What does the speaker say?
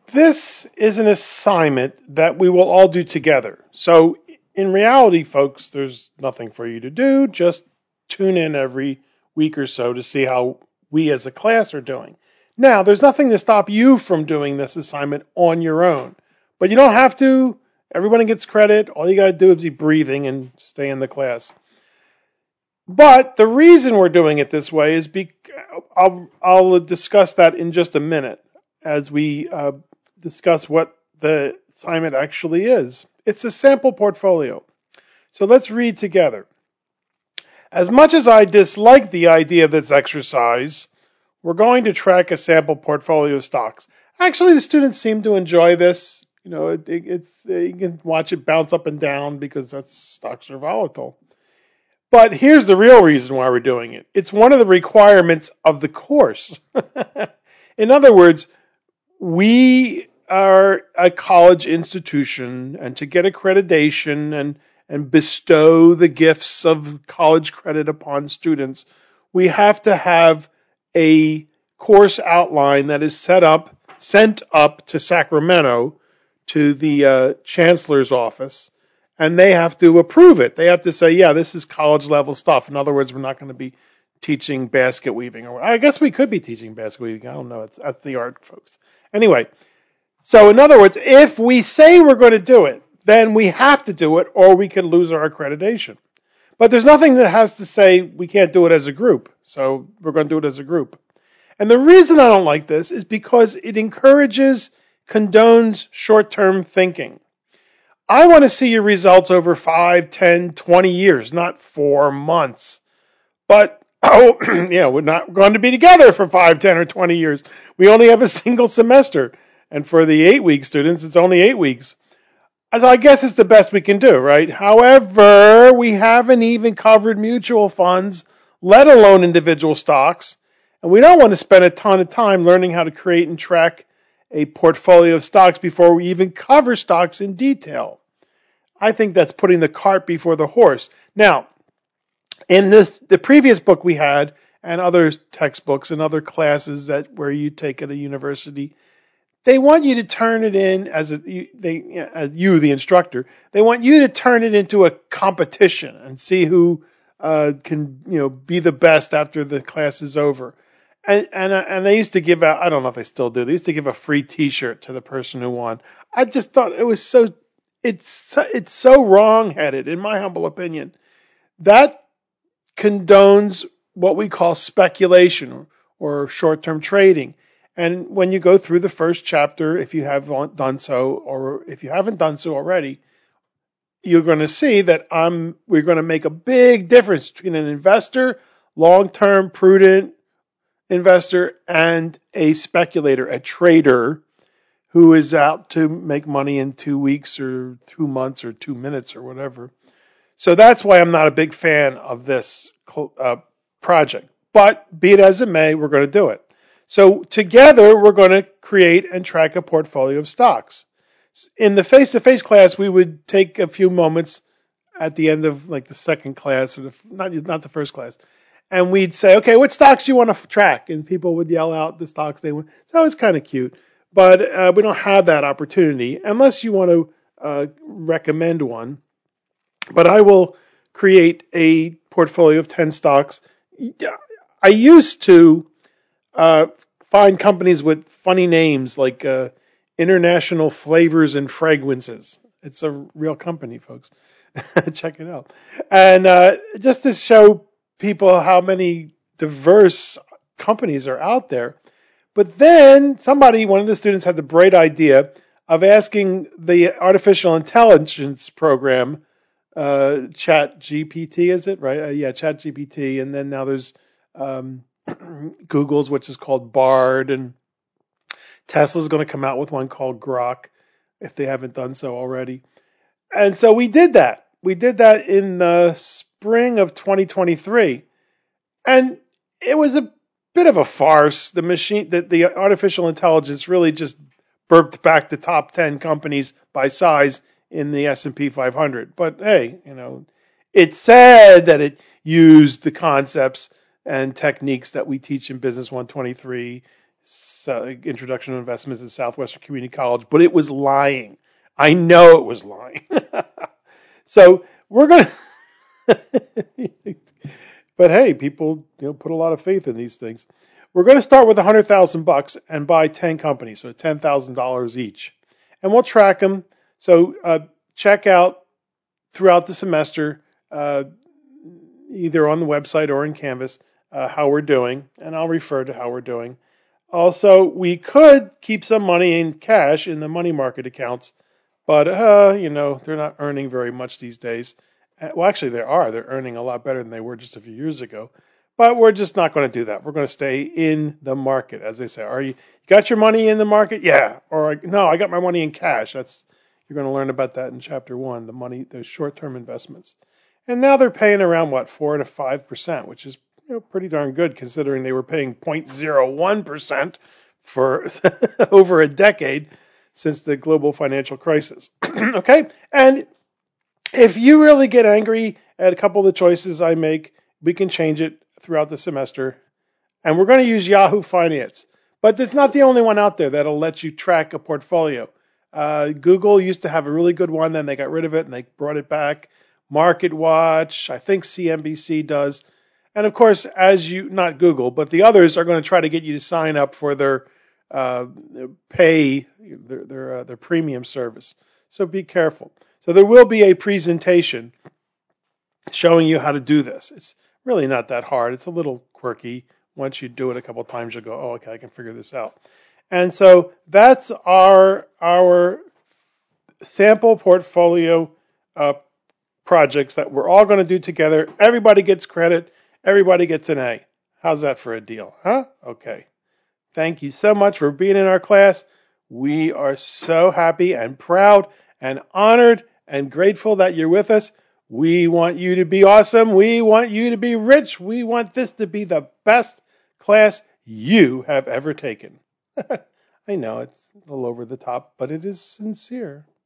This is an assignment that we will all do together. So in reality, folks, there's nothing for you to do. Just tune in every week or so to see how we as a class are doing. Now, there's nothing to stop you from doing this assignment on your own. But you don't have to. Everybody gets credit. All you got to do is be breathing and stay in the class. But the reason we're doing it this way is I'll discuss that in just a minute as we discuss what the assignment actually is. It's a sample portfolio. So let's read together. As much as I dislike the idea of this exercise, we're going to track a sample portfolio of stocks. Actually, the students seem to enjoy this. You know, you can watch it bounce up and down because stocks are volatile. But here's the real reason why we're doing it. It's one of the requirements of the course. In other words, we are a college institution, and to get accreditation and bestow the gifts of college credit upon students, we have to have a course outline that is sent up to Sacramento to the chancellor's office, and they have to approve it. They have to say, yeah, this is college level stuff. In other words, we're not going to be teaching basket weaving. Or I guess we could be teaching basket weaving. I don't know. That's the art, folks. Anyway, so in other words, if we say we're going to do it, then we have to do it or we could lose our accreditation. But there's nothing that has to say we can't do it as a group. So we're going to do it as a group. And the reason I don't like this is because it condones short-term thinking. I want to see your results over 5, 10, 20 years, not 4 months. But, we're not going to be together for 5, 10, or 20 years. We only have a single semester. And for the 8-week students, it's only 8 weeks. So I guess it's the best we can do, right? However, we haven't even covered mutual funds, let alone individual stocks. And we don't want to spend a ton of time learning how to create and track a portfolio of stocks before we even cover stocks in detail. I think that's putting the cart before the horse. Now, in the previous book we had, and other textbooks and other classes where you take at a university, they want you to turn it in as the instructor. They want you to turn it into a competition and see who can be the best after the class is over. And they used to give out, I don't know if they still do, they used to give a free T-shirt to the person who won. I just thought it was it's so wrong-headed, in my humble opinion. That condones what we call speculation or short-term trading. And when you go through the first chapter, if you have done so, or if you haven't done so already, you're going to see that we're going to make a big difference between an investor, long-term, prudent investor, and a speculator, a trader who is out to make money in 2 weeks or 2 months or 2 minutes or whatever. So that's why I'm not a big fan of this project. But be it as it may, we're going to do it. So together, we're going to create and track a portfolio of stocks. In the face-to-face class, we would take a few moments at the end of like the second class, or not the first class, and we'd say, okay, what stocks do you want to track? And people would yell out the stocks they want. So it's kind of cute. But we don't have that opportunity unless you want to recommend one. But I will create a portfolio of 10 stocks. I used to find companies with funny names like International Flavors and Fragrances. It's a real company, folks. Check it out. And just to show people how many diverse companies are out there. But then one of the students had the bright idea of asking the artificial intelligence program, ChatGPT, is it? Right? ChatGPT. And then now there's Google's, which is called Bard, and Tesla's going to come out with one called Grok, if they haven't done so already. And so we did that. We did that in the spring of 2023. And it was a bit of a farce. The artificial intelligence really just burped back the top 10 companies by size in the S&P 500. But hey, it said that it used the concepts and techniques that we teach in Business 123, Introduction to Investments at Southwestern Community College, but it was lying. I know it was lying. So we're going to, but hey, people, put a lot of faith in these things. We're going to start with $100,000 and buy 10 companies, so $10,000 each. And we'll track them. So check out throughout the semester, either on the website or in Canvas, how we're doing. And I'll refer to how we're doing. Also, we could keep some money in cash in the money market accounts, but, they're not earning very much these days. Well, actually, they are. They're earning a lot better than they were just a few years ago. But we're just not going to do that. We're going to stay in the market, as they say. You got your money in the market? Yeah. Or, no, I got my money in cash. You're going to learn about that in Chapter 1, the short-term investments. And now they're paying around, 4 to 5%, which is pretty darn good considering they were paying 0.01% for over a decade since the global financial crisis. Okay? And if you really get angry at a couple of the choices I make, we can change it throughout the semester. And we're going to use Yahoo Finance. But it's not the only one out there that'll let you track a portfolio. Google used to have a really good one, then they got rid of it and they brought it back. MarketWatch, I think CNBC does. And of course, not Google, but the others are going to try to get you to sign up for their their premium service. So be careful. So there will be a presentation showing you how to do this. It's really not that hard. It's a little quirky. Once you do it a couple of times, you'll go, oh, okay, I can figure this out. And so that's our sample portfolio projects that we're all going to do together. Everybody gets credit. Everybody gets an A. How's that for a deal? Huh? Okay. Thank you so much for being in our class. We are so happy and proud and honored and grateful that you're with us. We want you to be awesome. We want you to be rich. We want this to be the best class you have ever taken. I know it's a little over the top, but it is sincere.